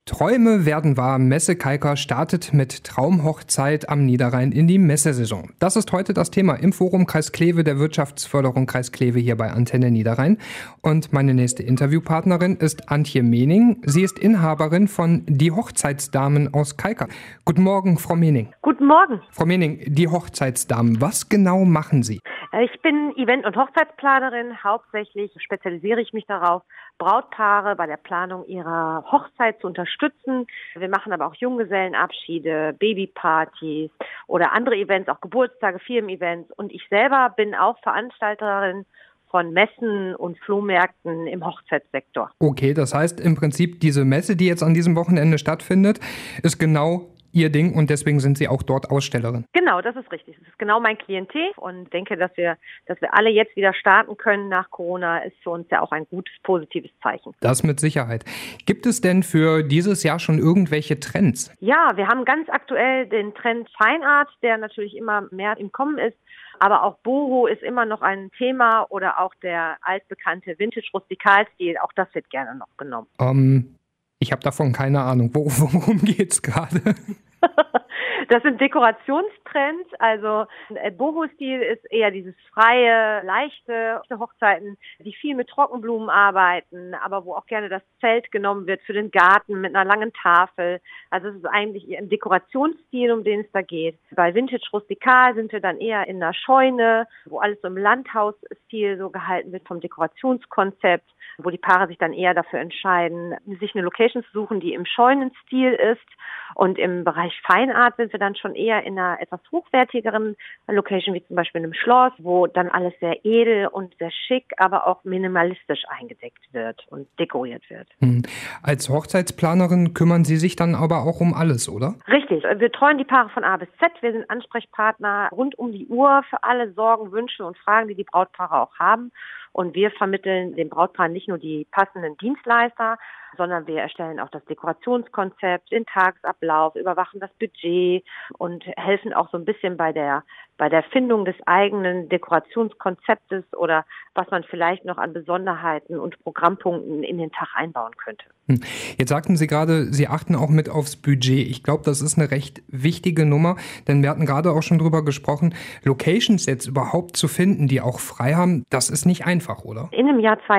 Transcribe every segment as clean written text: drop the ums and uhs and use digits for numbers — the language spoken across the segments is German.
Träume werden wahr. Messe Kalka startet mit Traumhochzeit am Niederrhein in die Messesaison. Das ist heute das Thema im Forum Kreis Kleve der Wirtschaftsförderung Kreis Kleve hier bei Antenne Niederrhein. Und meine nächste Interviewpartnerin ist Antje Mening. Sie ist Inhaberin von Die Hochzeitsdamen aus Kalka. Guten Morgen, Frau Mening. Guten Morgen. Frau Mening, die Hochzeitsdamen, was genau machen Sie? Ich bin Event- und Hochzeitsplanerin. Hauptsächlich spezialisiere ich mich darauf, Brautpaare bei der Planung ihrer Hochzeit zu unterstützen. Wir machen aber auch Junggesellenabschiede, Babypartys oder andere Events, auch Geburtstage, Firmen-Events. Und ich selber bin auch Veranstalterin von Messen und Flohmärkten im Hochzeitssektor. Okay, das heißt im Prinzip, diese Messe, die jetzt an diesem Wochenende stattfindet, ist genau Ihr Ding und deswegen sind Sie auch dort Ausstellerin. Genau, das ist richtig. Das ist genau mein Klientel und denke, dass wir alle jetzt wieder starten können nach Corona, ist für uns ja auch ein gutes, positives Zeichen. Das mit Sicherheit. Gibt es denn für dieses Jahr schon irgendwelche Trends? Ja, wir haben ganz aktuell den Trend Fine Art, der natürlich immer mehr im Kommen ist. Aber auch Boho ist immer noch ein Thema oder auch der altbekannte Vintage-Rustikalstil. Auch das wird gerne noch genommen. Ich habe davon keine Ahnung. Worum geht's gerade? Das sind Dekorationstrends, also Boho-Stil ist eher dieses freie, leichte Hochzeiten, die viel mit Trockenblumen arbeiten, aber wo auch gerne das Zelt genommen wird für den Garten mit einer langen Tafel. Also es ist eigentlich ein Dekorationsstil, um den es da geht. Bei Vintage Rustikal sind wir dann eher in einer Scheune, wo alles so im Landhausstil so gehalten wird vom Dekorationskonzept, wo die Paare sich dann eher dafür entscheiden, sich eine Location zu suchen, die im Scheunenstil ist. Und im Bereich Fine Art sind wir dann schon eher in einer etwas hochwertigeren Location, wie zum Beispiel in einem Schloss, wo dann alles sehr edel und sehr schick, aber auch minimalistisch eingedeckt wird und dekoriert wird. Als Hochzeitsplanerin kümmern Sie sich dann aber auch um alles, oder? Richtig. Wir betreuen die Paare von A bis Z. Wir sind Ansprechpartner rund um die Uhr für alle Sorgen, Wünsche und Fragen, die die Brautpaare auch haben. Und wir vermitteln den Brautpaaren nicht nur die passenden Dienstleister, sondern wir erstellen auch das Dekorationskonzept, den Tagesablauf, überwachen das Budget und helfen auch so ein bisschen bei der Findung des eigenen Dekorationskonzeptes oder was man vielleicht noch an Besonderheiten und Programmpunkten in den Tag einbauen könnte. Jetzt sagten Sie gerade, Sie achten auch mit aufs Budget. Ich glaube, das ist eine recht wichtige Nummer, denn wir hatten gerade auch schon drüber gesprochen, Locations jetzt überhaupt zu finden, die auch frei haben, das ist nicht einfach, oder? In dem Jahr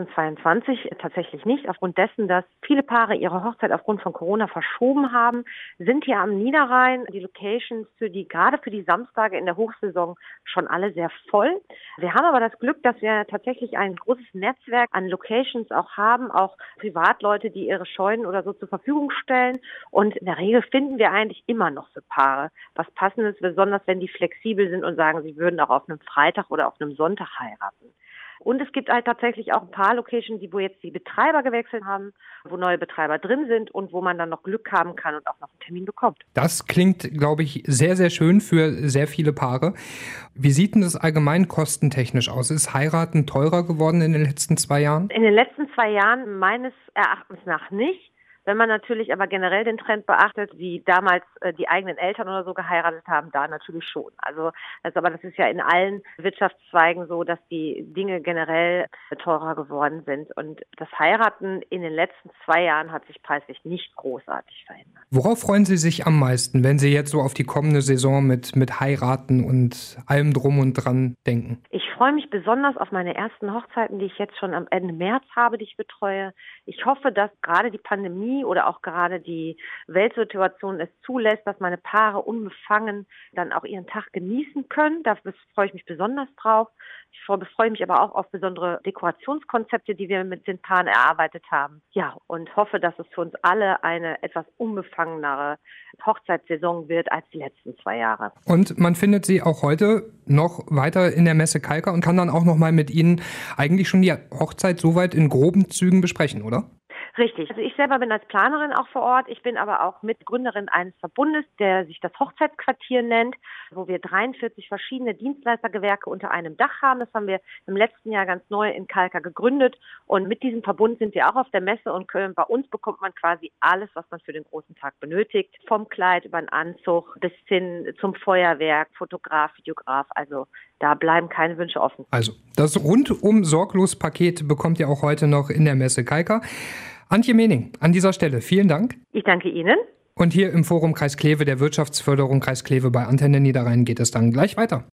2022 tatsächlich nicht. Aufgrund dessen, dass viele Paare ihre Hochzeit aufgrund von Corona verschoben haben, sind hier am Niederrhein die Locations gerade für die Samstage in der Hochsaison schon alle sehr voll. Wir haben aber das Glück, dass wir tatsächlich ein großes Netzwerk an Locations auch haben, auch Privatleute, die ihre Scheunen oder so zur Verfügung stellen. Und in der Regel finden wir eigentlich immer noch so Paare, was Passendes, besonders wenn die flexibel sind und sagen, sie würden auch auf einem Freitag oder auf einem Sonntag heiraten. Und es gibt halt tatsächlich auch ein paar Locations, wo jetzt die Betreiber gewechselt haben, wo neue Betreiber drin sind und wo man dann noch Glück haben kann und auch noch einen Termin bekommt. Das klingt, glaube ich, sehr, sehr schön für sehr viele Paare. Wie sieht denn das allgemein kostentechnisch aus? Ist Heiraten teurer geworden in den letzten 2 Jahren? In den letzten 2 Jahren meines Erachtens nach nicht. Wenn man natürlich aber generell den Trend beachtet, wie damals die eigenen Eltern oder so geheiratet haben, da natürlich schon. Aber das ist ja in allen Wirtschaftszweigen so, dass die Dinge generell teurer geworden sind. Und das Heiraten in den letzten 2 Jahren hat sich preislich nicht großartig verändert. Worauf freuen Sie sich am meisten, wenn Sie jetzt so auf die kommende Saison mit Heiraten und allem drum und dran denken? Ich freue mich besonders auf meine ersten Hochzeiten, die ich jetzt schon am Ende März habe, die ich betreue. Ich hoffe, dass gerade die Pandemie oder auch gerade die Weltsituation es zulässt, dass meine Paare unbefangen dann auch ihren Tag genießen können. Da freue ich mich besonders drauf. Ich freue mich aber auch auf besondere Dekorationskonzepte, die wir mit den Paaren erarbeitet haben. Ja, und hoffe, dass es für uns alle eine etwas unbefangenere Hochzeitssaison wird als die letzten 2 Jahre. Und man findet Sie auch heute noch weiter in der Messe Kalka und kann dann auch noch mal mit Ihnen eigentlich schon die Hochzeit soweit in groben Zügen besprechen, oder? Richtig. Also ich selber bin als Planerin auch vor Ort. Ich bin aber auch Mitgründerin eines Verbundes, der sich das Hochzeitsquartier nennt, wo wir 43 verschiedene Dienstleistergewerke unter einem Dach haben. Das haben wir im letzten Jahr ganz neu in Kalka gegründet. Und mit diesem Verbund sind wir auch auf der Messe und bei uns bekommt man quasi alles, was man für den großen Tag benötigt. Vom Kleid über den Anzug bis hin zum Feuerwerk, Fotograf, Videograf. Also da bleiben keine Wünsche offen. Also, das Rundum-Sorglos-Paket bekommt ihr auch heute noch in der Messe Kalkar. Antje Mening, an dieser Stelle vielen Dank. Ich danke Ihnen. Und hier im Forum Kreis Kleve der Wirtschaftsförderung Kreis Kleve bei Antenne Niederrhein geht es dann gleich weiter.